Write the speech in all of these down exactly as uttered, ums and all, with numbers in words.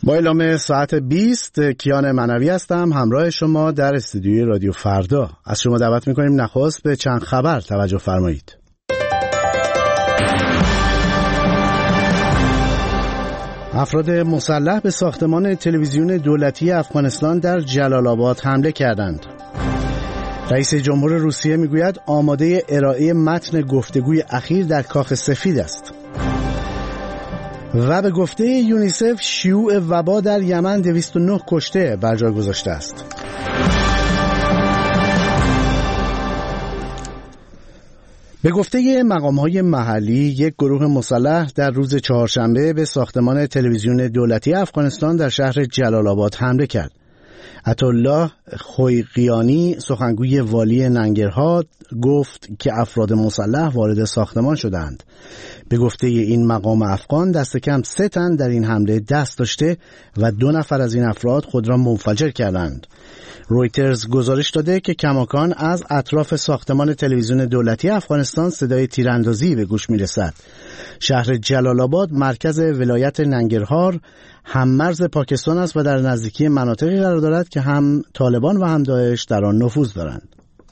با اعلام ساعت بیست کیان منوی هستم همراه شما در استودیوی رادیو فردا. از شما دعوت میکنیم نخست به چند خبر توجه فرمایید. افراد مسلح به ساختمان تلویزیون دولتی افغانستان در جلال آباد حمله کردند. رئیس جمهور روسیه میگوید آماده ارائه متن گفتگوی اخیر در کاخ سفید است. و به گفته یونیسف شیوع وبا در یمن دویست و نه کشته بر جای گذاشته است. به گفته مقام‌های محلی یک گروه مسلح در روز چهارشنبه به ساختمان تلویزیون دولتی افغانستان در شهر جلال آباد حمله کرد. عطاالله خویقیانی سخنگوی والی ننگرهار گفت که افراد مسلح وارد ساختمان شدند. به گفته این مقام افغان دست کم سه تن در این حمله دست داشته و دو نفر از این افراد خود را منفجر کردند. رویترز گزارش داده که کماکان از اطراف ساختمان تلویزیون دولتی افغانستان صدای تیراندازی به گوش می‌رسد. شهر جلال آباد مرکز ولایت ننگرهار هم مرز پاکستان است و در نزدیکی مناطقی قرار دارد که هم طالبان و هم داعش در آن نفوذ دارند.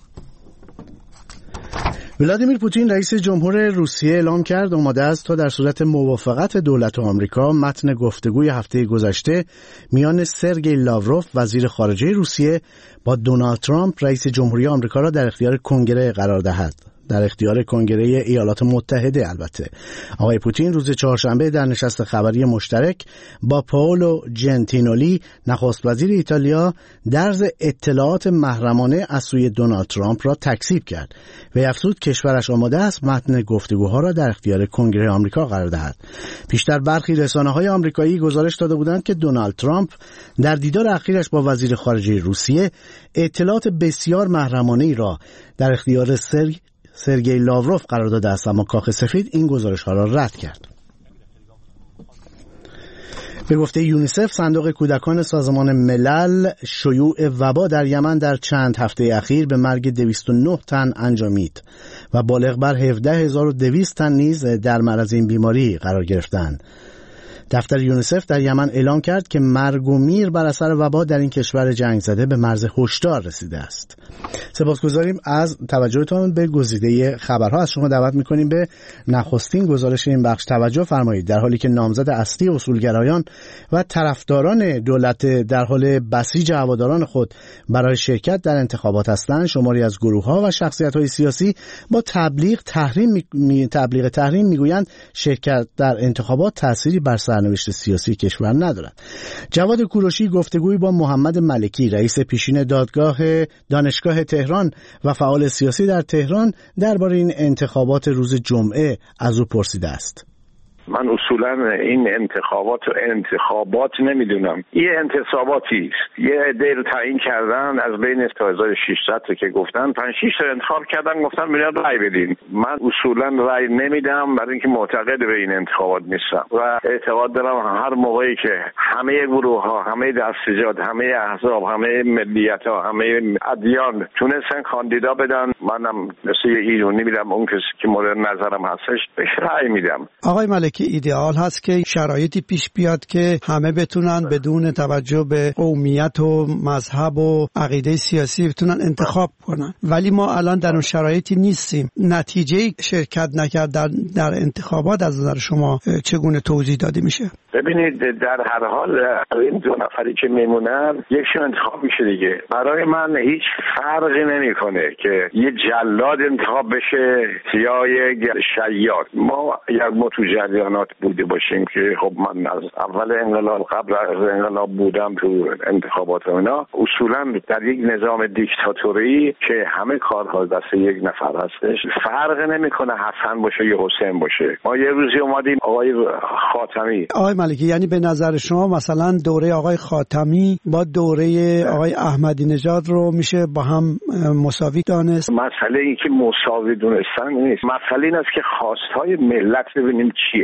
ولادیمیر پوتین رئیس جمهور روسیه اعلام کرد آماده است تا در صورت موافقت دولت آمریکا متن گفتگوی هفته گذشته میان سرگئی لاوروف وزیر خارجه روسیه با دونالد ترامپ رئیس جمهوری آمریکا را در اختیار کنگره قرار دهد. در اختیار کنگره ایالات متحده البته. آقای پوتین روز چهارشنبه در نشست خبری مشترک با پائولو جنتینولی نخست وزیر ایتالیا درز اطلاعات محرمانه از سوی دونالد ترامپ را تکذیب کرد و افزود کشورش آماده است متن گفتگوها را در اختیار کنگره آمریکا قرار دهد. پیشتر برخی رسانه‌های آمریکایی گزارش داده بودند که دونالد ترامپ در دیدار اخیرش با وزیر خارجه روسیه اطلاعات بسیار محرمانه‌ای را در اختیار سرگ سرگئی لاوروف قرار داده است، اما کاخ سفید این گزارش‌ها را رد کرد. به گفته یونیسف صندوق کودکان سازمان ملل شیوع وبا در یمن در چند هفته اخیر به مرگ دویست و نه تن انجامید و بالغ بر هفده هزار و دویست تن نیز در معرض این بیماری قرار گرفتند. دفتر یونیسف در یمن اعلام کرد که مرگ و میر بر اثر وبا در این کشور جنگ زده به مرز هشدار رسیده است. سپاسگزاریم از توجهتان به گزیده خبرها. از شما دعوت می‌کنیم به نخستین گزارش این بخش توجه فرمایید. در حالی که نامزد اصلی اصولگرایان و طرفداران دولت در حال بسیج هواداران خود برای شرکت در انتخابات هستند، شماری از گروه‌ها و شخصیت‌های سیاسی با تبلیغ تحریم می... تبلیغ تحریم می‌گویند شرکت در انتخابات تأثیری بر سرنوشت سیاسی کشور ندارد. جواد کوروشی گفتگویی با محمد ملکی رئیس پیشین دادگاه دانشگاه تهران و فعال سیاسی در تهران درباره این انتخابات روز جمعه از او پرسیده است. من اصولا این انتخابات و انتخابات نمیدونم. یه انتصاباتی است. یه عده رو تعیین کردن از بین هزار و ششصد که گفتن پنج شش تا انتخاب کردن گفتن میاد رای بدین. من اصولا رای نمیدم برای اینکه معتقد به این انتخابات نیستم و اعتقاد دارم هر موقعی که همه گروه ها، همه دستجات، همه احزاب، همه ملیت ها، همه ادیان تونستن کاندیدا بدن، منم مثل ایرانی میدم اون کسی که مورد نظرم هستش بهش رای میدم. آقای ملکی که ایدئال هست که شرایطی پیش بیاد که همه بتونن بدون توجه به قومیت و مذهب و عقیده سیاسی بتونن انتخاب کنن، ولی ما الان در اون شرایطی نیستیم. نتیجه شرکت نکردن در انتخابات از نظر شما چگونه توضیح داده میشه؟ ببینید در هر حال این دو نفری که میمونن یکشون انتخاب میشه دیگه. برای من هیچ فرقی نمیکنه که یه جلاد انتخاب بشه یا یک شیاد. ما یک متو جریانات بوده باشیم که خب من از اول انقلاب قبل از انقلاب بودم تو انتخابات و اینا، اصولا در یک نظام دیکتاتوری که همه کارها دست یک نفر هستش فرق نمیکنه حسن باشه یا حسین باشه. ما یه روزی اومدیم آقای خاتمی. آقای ملکی یعنی به نظر شما مثلا دوره آقای خاتمی با دوره آقای احمدی نژاد رو میشه با هم مساوی دانست؟ مسئله این که مساوی دونستن نیست، مسئله این است که خواستهای ملت ببینیم چیه.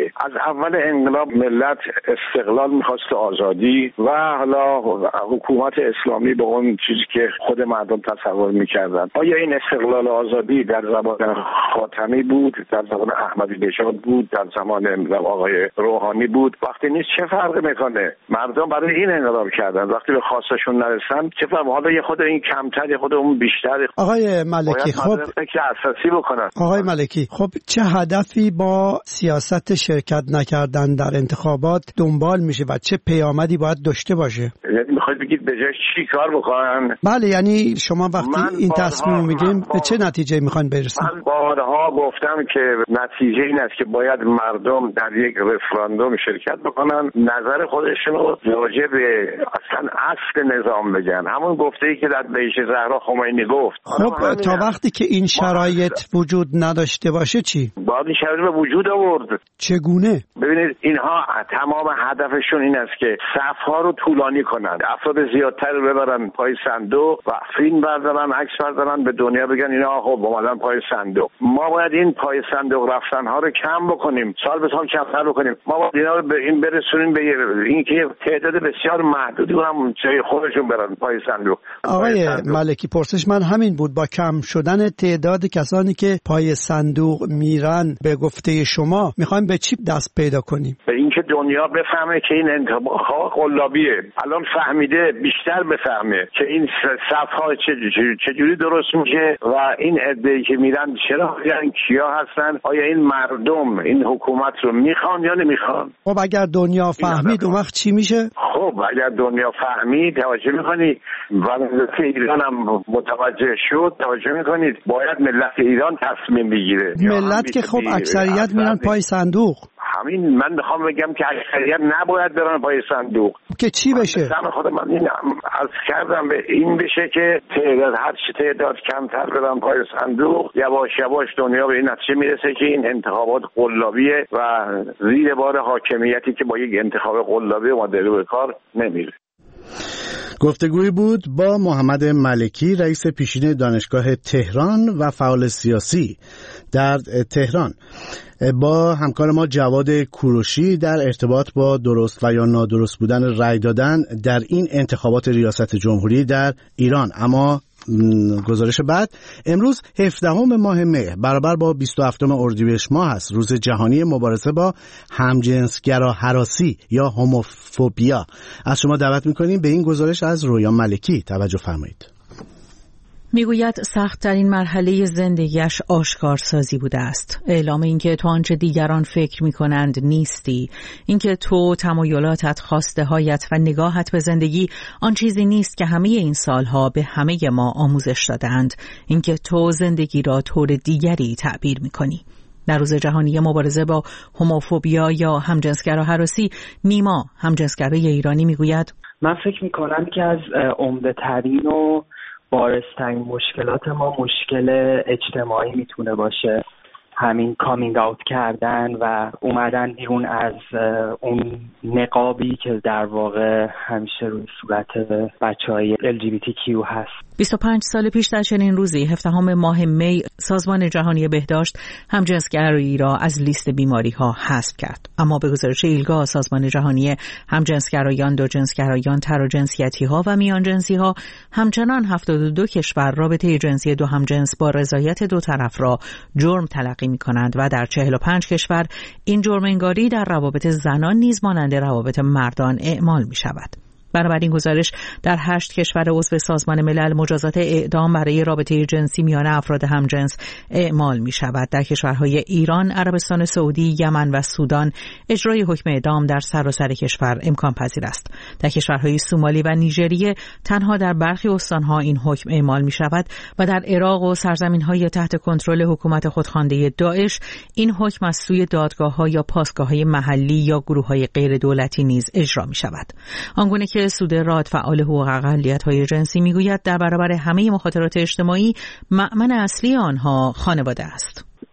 از اول انقلاب ملت استقلال میخواست، آزادی، و حالا حکومت اسلامی به اون چیزی که خود مردم تصور میکردن. آیا این استقلال و آزادی در زمان خاتمی بود، در زمان احمدی نژاد بود، در زمان آقای روحانی بود؟ وقتی نیست چه فرقی میکنه؟ مردم برای این انقلاب کردن، وقتی به خواستشون نرسن چه فرق؟ حالا یه خود این کمتر، یه خود اون بیشتر. آقای ملکی خب فکر اساسی بکنن. آقای ملکی خب چه هدفی با سیاست شرکت نکردن در انتخابات دنبال میشه و چه پیامدی باید داشته باشه؟ یعنی میخواید بگید به جای چی کار بکنن؟ بله، یعنی شما وقتی این تصمیم میگیرین به چه نتیجه میخواین برسید؟ من بارها گفتم که نتیجه این است که باید مردم در یک رفراندوم شرکت بکنن، نظر خودشون رو راجع به اصلا اصل نظام بگن، همون گفته‌ای که در بیش زهرا خمینی گفت. خب تا وقتی که این شرایط وجود نداشته باشه چی؟ باید این شرایط به وجود آورد. چگونه؟ ببینید اینها تمام هدفشون این است که صف‌ها رو طولانی کنند، افراد زیادتر رو ببرن پای صندوق و فیلم بردارن، عکس بردارن، به دنیا بگن اینا خب اومدن پای صندوق. ما باید این پای صندوق رفتن‌ها رو کم بکنیم، سال به سال کمتر بکنیم. ما باید اینا رو به این برسونیم به اینکه تعداد بسیار محدودی هم جای خودشون برن پای صندوق. آقای صندوق. ملکی پرسش من همین بود، با کم شدن تعداد کسانی که پای صندوق میرن به گفته شما میخوایم به چی دست پیدا کنیم؟ به اینکه دنیا بفهمه که این انتخابات قلابیه. الان فهمیده، بیشتر بفهمه که این صف‌ها چجوری درست میشه و این عده‌ای که میرن چرا میرن، کیا هستن، آیا این مردم این حکومت رو میخوان یا نمیخوان. خب اگر دنیا فهمید اون وقت چی میشه؟ خب اگر دنیا فهمید، توجه میکنید، وضعیت ایران هم متوجه شد، توجه میکنید باید ملت ایران تصمیم بگیره. ملت که خب اکثریت میرن پای صندوق. همین من میخوام بگم که اکثریت نباید برن پای صندوق. که چی بشه؟ من خود من این عرض کردم به این بشه که تعداد هر چی تعداد کمتر برن پای صندوق، یواش یواش دنیا به این نتیجه میرسه که این انتخابات قلابیه و زیر بار حاکمیتی که با یک انتخاب قلابی اومده رو به کار نمیره. گفتگویی بود با محمد ملکی، رئیس پیشین دانشگاه تهران و فعال سیاسی در تهران، با همکار ما جواد کوروشی در ارتباط با درست و یا نادرست بودن رأی دادن در این انتخابات ریاست جمهوری در ایران. اما گزارش بعد، امروز هفدهم ماه مهر برابر با بیست و هفتم اردیبهشت ماه است، روز جهانی مبارزه با همجنسگرا هراسی یا هوموفوبیا. از شما دعوت می‌کنیم به این گزارش از رویا ملکی توجه فرمایید. میگوید سخت‌ترین مرحله زندگیش آشکارسازی بوده است. اعلام اینکه تو آنچه دیگران فکر می‌کنند نیستی، اینکه تو تمایلاتت، خواسته‌هایت و نگاهت به زندگی آن چیزی نیست که همه این سالها به همه ما آموزش دادند، اینکه تو زندگی را طور دیگری تعبیر می‌کنی. در روز جهانی مبارزه با هوموفوبیا یا همجنسگرا هراسی، نیما، همجنسگرای ایرانی، میگوید من فکر می‌کنم که از عمده‌ترین و بارزترین مشکلات ما مشکل اجتماعی میتونه باشه، همین کامینگ آوت کردن و اومدن بیرون از اون نقابی که در واقع همیشه روی صورت بچهای ال جی بی تی کیو هست. بیست و پنج سال پیش در چنین روزی، هفدهم ماه می، سازمان جهانی بهداشت همجنسگرایی را از لیست بیماری ها حذف کرد. اما به گزارش ایلگا، سازمان جهانی همجنسگرایان، دوجنسگرایان، تراجنسیتی ها و میان جنسی ها، همچنان هفتاد و دو کشور رابطه جنسی دو همجنس با رضایت دو طرف را جرم تلقی می کنند و در چهل و پنج کشور این جرم انگاری در روابط زنان نیز مانند روابط مردان اعمال می شود. بنابراین گزارش در هشت کشور عضو سازمان ملل مجازات اعدام برای رابطه جنسی میان افراد همجنس اعمال می شود. در کشورهای ایران، عربستان سعودی، یمن و سودان اجرای حکم اعدام در سراسر کشور امکان پذیر است. در کشورهای سومالی و نیجریه تنها در برخی استانها این حکم اعمال می شود و در عراق و سرزمین‌های تحت کنترل حکومت خودخوانده داعش این حکم از سوی دادگاه‌ها یا پاسگاه‌های محلی یا گروه‌های غیر دولتی نیز اجرا می شود. آنگونه که سوده راد، فعال حقوق اقلیت‌های جنسی، میگوید در برابر همه مخاطرات اجتماعی مأمن اصلی آنها خانواده است.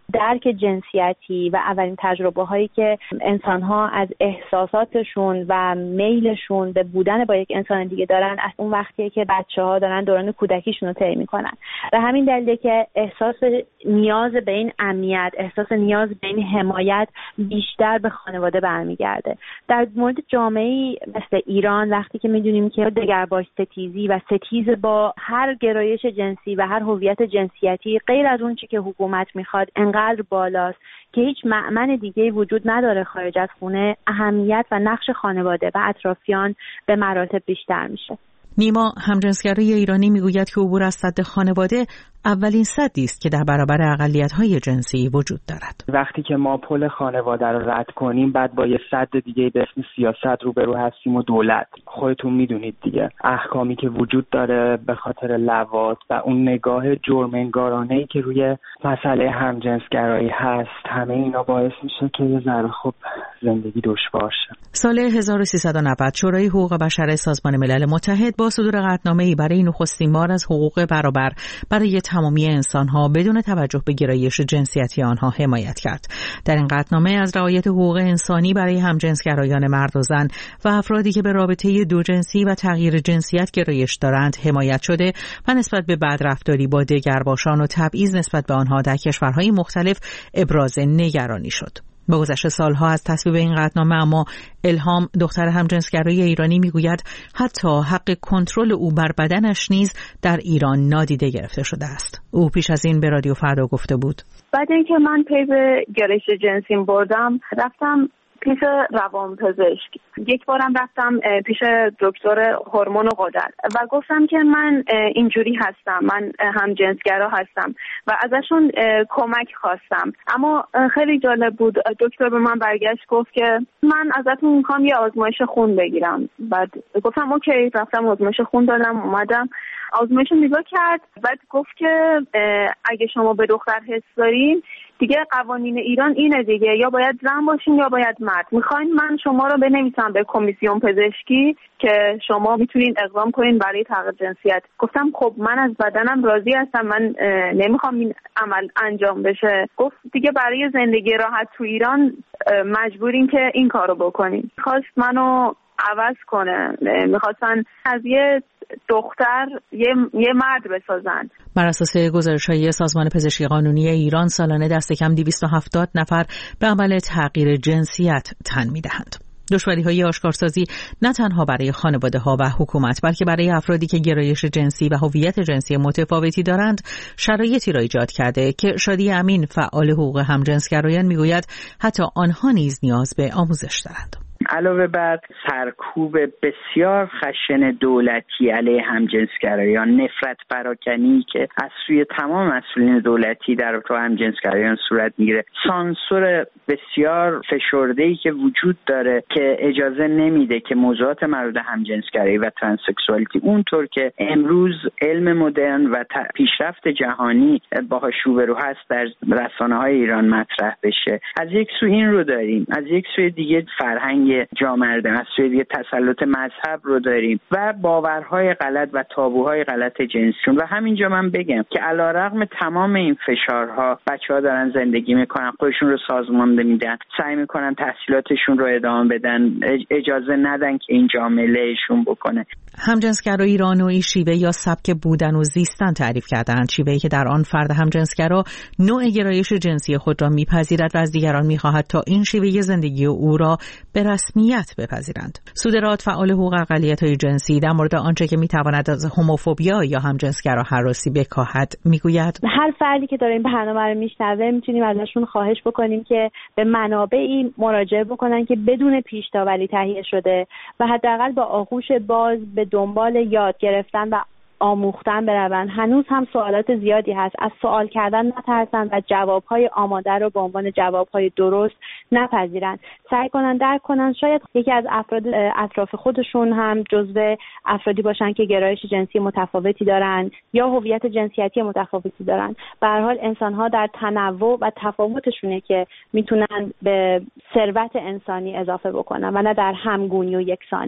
درک جنسیتی و اولین تجربه هایی که انسان ها از احساساتشون و میلشون به بودن با یک انسان دیگه دارن از اون وقتیه که بچه ها دارن دوران کودکیشون رو طی میکنن. و همین دلیله که احساس نیاز به این امنیت، احساس نیاز به این حمایت بیشتر به خانواده برمیگرده. در مورد جامعه‌ای مثل ایران وقتی که میدونیم که دگرباش ستیزی و ستیز با هر گرایش جنسی و هر هویت جنسیتی غیر از اون چی که حکومت میخواد انقدر بالاست که هیچ مأمن دیگه‌ای وجود نداره خارج از خونه، اهمیت و نقش خانواده و اطرافیان به مراتب بیشتر میشه. نیما، همجنسگرای ایرانی، میگوید که عبور از سد خانواده اولین سدی است که در برابر اقلیت‌های جنسی وجود دارد. وقتی که ما پل خانواده رو رد کنیم بعد با یه سد دیگه به اسم سیاست روبرو هستیم و دولت. خودتون میدونید دیگه احکامی که وجود داره به خاطر لواط و اون نگاه جرم‌انگارانه‌ای که روی مسئله همجنسگرایی هست، همه اینا باعث میشه که یه ذره خب زندگی دشوار شه. سال هزار و سیصد و نود شورای حقوق بشر سازمان ملل متحد با صدور قطعنامه‌ای برای نخستین بار از حقوق برابر برای تمامی انسان‌ها بدون توجه به گرایش جنسیتی آنها حمایت کرد. در این قطعنامه از رعایت حقوق انسانی برای همجنسگرایان مرد و زن و افرادی که به رابطه دوجنسی و تغییر جنسیت گرایش دارند حمایت شده و نسبت به بدرفتاری با دگرباشان و تبعیض نسبت به آنها در کشورهای مختلف ابراز نگرانی شد. با گذشت سالها از تصویب این قطعنامه اما الهام، دختر همجنسگرای ایرانی، میگوید حتی حق کنترل او بر بدنش نیز در ایران نادیده گرفته شده است. او پیش از این به رادیو فردا گفته بود: بعد اینکه من پی به گرایش جنسیم بردم رفتم پیش روانپزشک. یک بارم رفتم پیش دکتر هورمون و غدد و گفتم که من اینجوری هستم، من همجنسگرا هستم و ازشون کمک خواستم. اما خیلی جالب بود، دکتر به من برگشت گفت که من ازتون میخوام یه آزمایش خون بگیرم. بعد گفتم اوکی، رفتم آزمایش خون دادم، اومدم آزمایش نگاه کرد. بعد گفت که اگه شما به دختر حس دارین دیگه قوانین ایران اینه دیگه، یا باید زن باشین یا باید مرد. میخواین من شما رو بنویسم به کمیسیون پزشکی که شما میتونین اقدام کنین برای تغییر جنسیت. گفتم خب من از بدنم راضی هستم، من نمیخوام این عمل انجام بشه. گفت دیگه برای زندگی راحت تو ایران مجبورین که این کارو بکنین. خواست منو عوض کنه، میخواستن از یه دختر یه, یه مرد بسازن. بر اساس گزارش‌های سازمان پزشکی قانونی ایران سالانه دست کم دویست و هفتاد نفر به عمل تغییر جنسیت تن می‌دهند. دشواری‌های آشکارسازی نه تنها برای خانواده‌ها و حکومت بلکه برای افرادی که گرایش جنسی و هویت جنسی متفاوتی دارند شرایطی را ایجاد کرده که شادی امین، فعال حقوق همجنسگرایان، میگوید حتی آنها نیز نیاز به آموزش دارند. علاوه بر سرکوب بسیار خشن دولتی علیه همجنسگرایان، نفرت پراکنی که از سوی تمام مسئولین دولتی در رابطه با همجنسگرایان صورت میگیره، سانسور بسیار فشرده‌ای که وجود داره که اجازه نمیده که موضوعات مربوط به همجنسگرایی و ترانسکسوالیتی اونطور که امروز علم مدرن و پیشرفت جهانی باهاش روبرو هست در رسانه‌های ایران مطرح بشه. از یک سو این رو داریم، از یک سوی دیگه فرهنگ جامعه در مسئله دیگه تسلط مذهب رو داریم و باورهای غلط و تابوهای غلط جنسیون. و همینجا من بگم که علیرغم تمام این فشارها بچه‌ها دارن زندگی میکنن، خودشون رو سازمانده میدن، سعی میکنن تحصیلاتشون رو ادامه بدن، اجازه ندن که این جامعه لهشون بکنه. همجنسگرایی را نوعی شیوه یا سبک بودن و زیستن تعریف کردند، شیوهی که در آن فرد همجنسگرا نوع گرایش جنسی خود را میپذیرد و از دیگران میخواهد تا این شیوه زندگی او را به رسمیت بپذیرند. سودرات، فعال حقوق اقلیت‌های جنسی، در مورد آنچه که میتواند از هوموفوبیا یا همجنسگرا هراسی بکاهد میگوید: هر فردی که داره این برنامه رو میشنوه میتونیم ازشون خواهش بکنیم که به منابعی مراجعه بکنن که بدون پیش داوری تهیه شده و حداقل با آغوش باز به دنبال یاد گرفتن و آموختن بروند. هنوز هم سوالات زیادی هست، از سوال کردن نترسن و جوابهای آماده رو به عنوان جوابهای درست نپذیرن. سعی کنن درک کنن شاید یکی از افراد اطراف خودشون هم جزو افرادی باشن که گرایش جنسی متفاوتی دارن یا هویت جنسیتی متفاوتی دارن. به هر حال انسان‌ها در تنوع و تفاوتشونه که میتونن به ثروت انسانی اضافه بکنن و نه در همگونی و یکسانی.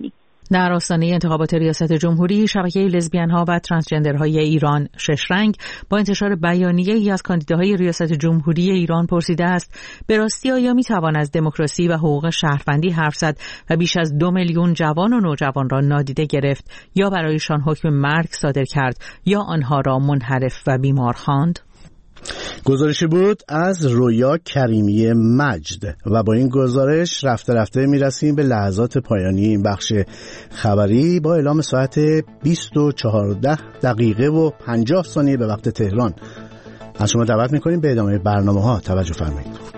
در آستانه انتخابات ریاست جمهوری، شبکه لزبیان ها و ترانسجندرهای ایران شش رنگ با انتشار بیانیه ای از کاندیداهای ریاست جمهوری ایران پرسیده است به راستی آیا می توان از دموکراسی و حقوق شهروندی حرف زد و بیش از دو میلیون جوان و نوجوان را نادیده گرفت یا برایشان حکم مرگ صادر کرد یا آنها را منحرف و بیمار خواند؟ گزارشی بود از رویا کریمی مجد و با این گزارش رفته رفته میرسیم به لحظات پایانی این بخش خبری با اعلام ساعت بیست و چهارده دقیقه و پنجاه ثانیه به وقت تهران. از شما دعوت میکنیم به ادامه برنامه ها توجه فرمایید.